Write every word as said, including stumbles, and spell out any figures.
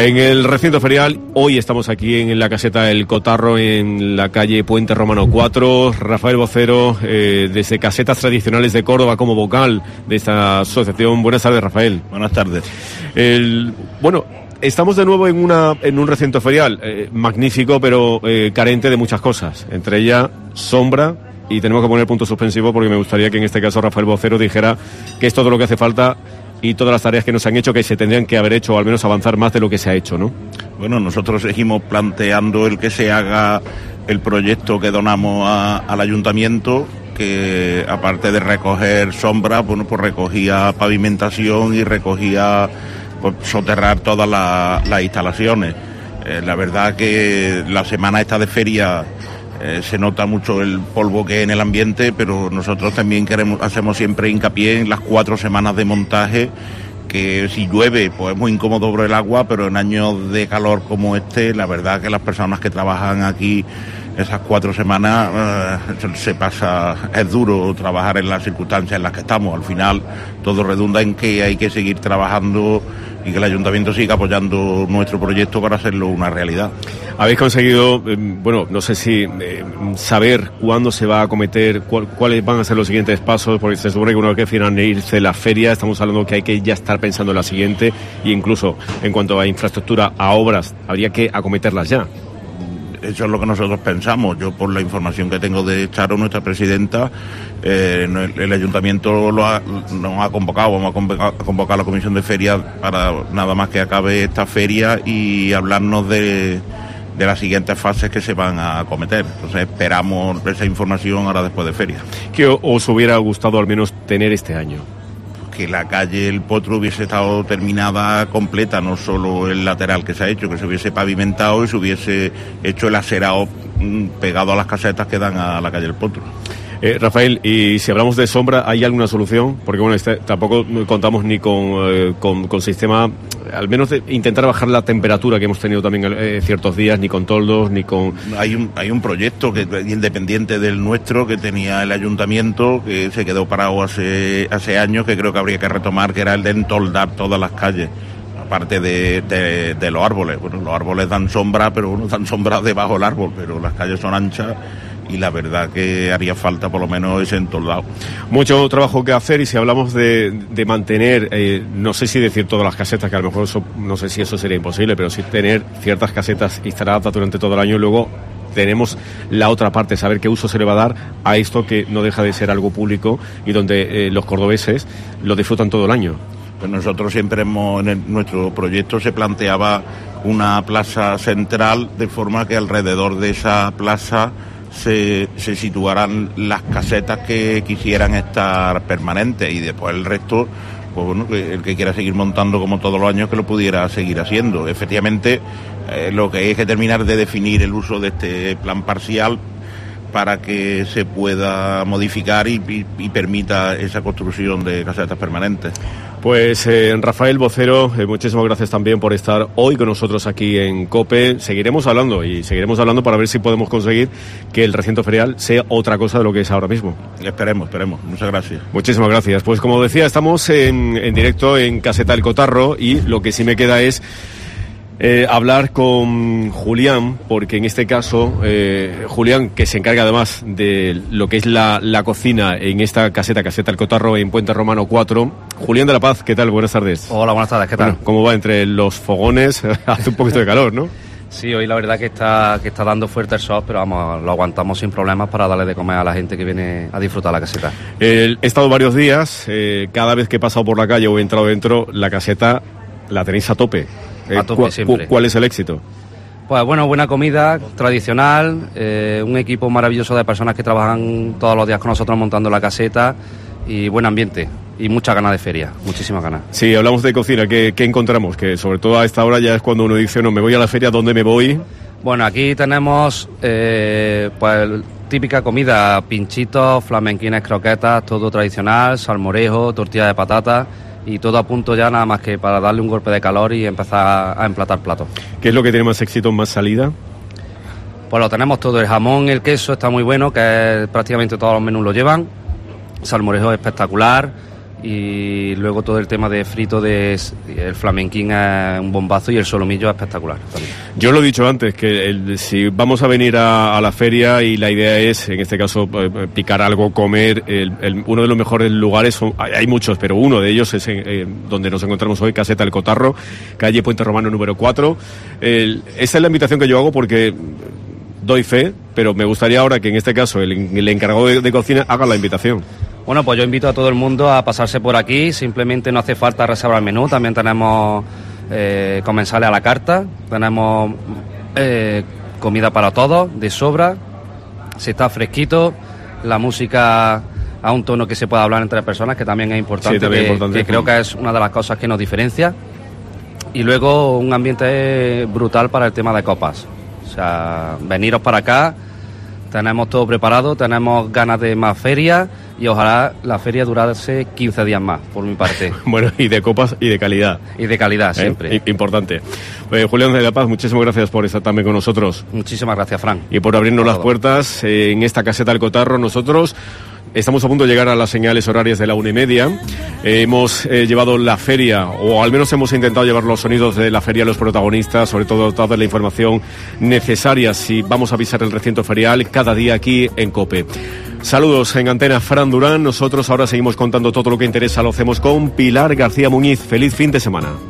En el recinto ferial, hoy estamos aquí en la caseta El Cotarro, en la calle Puente Romano cuatro. Rafael Vocero, eh, desde Casetas Tradicionales de Córdoba, como vocal de esta asociación. Buenas tardes, Rafael. Buenas tardes. El, bueno, estamos de nuevo en una en un recinto ferial eh, magnífico, pero eh, carente de muchas cosas. Entre ellas, sombra, y tenemos que poner punto suspensivo porque me gustaría que en este caso Rafael Vocero dijera que es todo lo que hace falta y todas las tareas que nos han hecho que se tendrían que haber hecho, o al menos avanzar más de lo que se ha hecho, ¿no? Bueno, nosotros seguimos planteando el que se haga el proyecto que donamos a, al ayuntamiento, que aparte de recoger sombra, bueno, pues recogía pavimentación y recogía pues, soterrar todas las la instalaciones. Eh, la verdad que la semana esta de feria Eh, se nota mucho el polvo que hay en el ambiente, pero nosotros también queremos hacemos siempre hincapié en las cuatro semanas de montaje, que si llueve pues es muy incómodo por el agua, pero en años de calor como este, la verdad que las personas que trabajan aquí esas cuatro semanas eh, se pasa, es duro trabajar en las circunstancias en las que estamos. Al final todo redunda en que hay que seguir trabajando y que el ayuntamiento siga apoyando nuestro proyecto para hacerlo una realidad. Habéis conseguido, eh, bueno, no sé si eh, saber cuándo se va a acometer, cuál, cuáles van a ser los siguientes pasos, porque se supone que una vez que finalice la feria, estamos hablando que hay que ya estar pensando en la siguiente, e incluso en cuanto a infraestructura, a obras, habría que acometerlas ya. Eso es lo que nosotros pensamos. Yo, por la información que tengo de Charo, nuestra presidenta, eh, el, el ayuntamiento lo ha, nos ha convocado, vamos a convocar, a convocar a la comisión de feria para nada más que acabe esta feria y hablarnos de, de las siguientes fases que se van a acometer. Entonces esperamos esa información ahora después de feria. ¿Qué os hubiera gustado al menos tener este año? Que la calle El Potro hubiese estado terminada completa, no solo el lateral que se ha hecho, que se hubiese pavimentado y se hubiese hecho el acerado pegado a las casetas que dan a la calle El Potro. Eh, Rafael, y si hablamos de sombra, ¿hay alguna solución? Porque bueno, este, tampoco contamos ni con, eh, con, con sistema, al menos de intentar bajar la temperatura que hemos tenido también eh, ciertos días, ni con toldos, ni con... Hay un, hay un proyecto que independiente del nuestro que tenía el ayuntamiento, que se quedó parado hace, hace años, que creo que habría que retomar, que era el de entoldar todas las calles. Aparte de, de, de los árboles. Bueno, los árboles dan sombra, pero uno dan sombra debajo del árbol, pero las calles son anchas y la verdad que haría falta por lo menos ese entoldado. Mucho trabajo que hacer, y si hablamos de, de mantener, eh, no sé si decir todas las casetas, que a lo mejor eso, no sé si eso sería imposible, pero sí tener ciertas casetas instaladas durante todo el año, y luego tenemos la otra parte, saber qué uso se le va a dar a esto que no deja de ser algo público y donde eh, los cordobeses lo disfrutan todo el año. Pues nosotros siempre hemos, en el, nuestro proyecto se planteaba una plaza central, de forma que alrededor de esa plaza se, se situaran las casetas que quisieran estar permanentes, y después el resto, pues bueno, que el que quiera seguir montando como todos los años, que lo pudiera seguir haciendo. Efectivamente, eh, lo que hay es que terminar de definir el uso de este plan parcial para que se pueda modificar y, y, y permita esa construcción de casetas permanentes. Pues eh, Rafael Vocero, eh, muchísimas gracias también por estar hoy con nosotros aquí en COPE. Seguiremos hablando y seguiremos hablando para ver si podemos conseguir que el recinto ferial sea otra cosa de lo que es ahora mismo. Esperemos, esperemos. Muchas gracias. Muchísimas gracias. Pues como decía, estamos en, en directo en Caseta El Cotarro, y lo que sí me queda es Eh, hablar con Julián, porque en este caso eh, Julián, que se encarga además de lo que es la, la cocina en esta caseta, Caseta El Cotarro, en Puente Romano cuatro. Julián de la Paz, ¿qué tal? Buenas tardes. Hola, buenas tardes, ¿qué tal? Bueno, ¿cómo va entre los fogones? Hace un poquito de calor, ¿no? Sí, hoy la verdad que está que está dando fuerte el sol, pero vamos, lo aguantamos sin problemas para darle de comer a la gente que viene a disfrutar la caseta. Eh, he estado varios días, eh, cada vez que he pasado por la calle o he entrado dentro, la caseta la tenéis a tope. Eh, a tope cu- siempre. ¿Cuál es el éxito? Pues bueno, buena comida tradicional, eh, un equipo maravilloso de personas que trabajan todos los días con nosotros montando la caseta, y buen ambiente y muchas ganas de feria, muchísimas ganas. Sí, hablamos de cocina, ¿qué, qué encontramos? Que sobre todo a esta hora ya es cuando uno dice, no, me voy a la feria, ¿dónde me voy? Bueno, aquí tenemos eh, pues típica comida, pinchitos, flamenquines, croquetas, todo tradicional, salmorejo, tortilla de patata, y todo a punto ya nada más que para darle un golpe de calor y empezar a emplatar platos. ¿Qué es lo que tiene más éxito, más salida? Pues lo tenemos todo, el jamón, el queso está muy bueno, que prácticamente todos los menús lo llevan, salmorejo espectacular, y luego todo el tema de frito de el flamenquín es un bombazo y el solomillo es espectacular también. Yo lo he dicho antes, que el, si vamos a venir a, a la feria y la idea es, en este caso, eh, picar algo, comer, el, el, uno de los mejores lugares, son, hay, hay muchos, pero uno de ellos es en, eh, donde nos encontramos hoy, Caseta El Cotarro, calle Puente Romano número cuatro. El, esa es la invitación que yo hago porque doy fe, pero me gustaría ahora que en este caso el, el encargado de, de cocina haga la invitación. Bueno, pues yo invito a todo el mundo a pasarse por aquí, simplemente no hace falta reservar el menú, también tenemos eh, comensales a la carta, tenemos eh, comida para todos, de sobra, se está fresquito, la música a un tono que se pueda hablar entre personas, que también es importante, sí, también que, importante. que creo que es una de las cosas que nos diferencia, y luego un ambiente brutal para el tema de copas, o sea, veniros para acá, tenemos todo preparado, tenemos ganas de más feria y ojalá la feria durase quince días más, por mi parte. Bueno, y de copas y de calidad. Y de calidad, siempre. ¿Eh? Importante. Eh, Julián de la Paz, muchísimas gracias por estar también con nosotros. Muchísimas gracias, Fran. Y por abrirnos por las puertas eh, en esta Caseta El Cotarro. Nosotros estamos a punto de llegar a las señales horarias de la una y media. Eh, hemos eh, llevado la feria, o al menos hemos intentado llevar los sonidos de la feria a los protagonistas, sobre todo toda la información necesaria si vamos a pisar el recinto ferial cada día aquí en COPE. Saludos en antena, Fran Durán. Nosotros ahora seguimos contando todo lo que interesa. Lo hacemos con Pilar García Muñiz. Feliz fin de semana.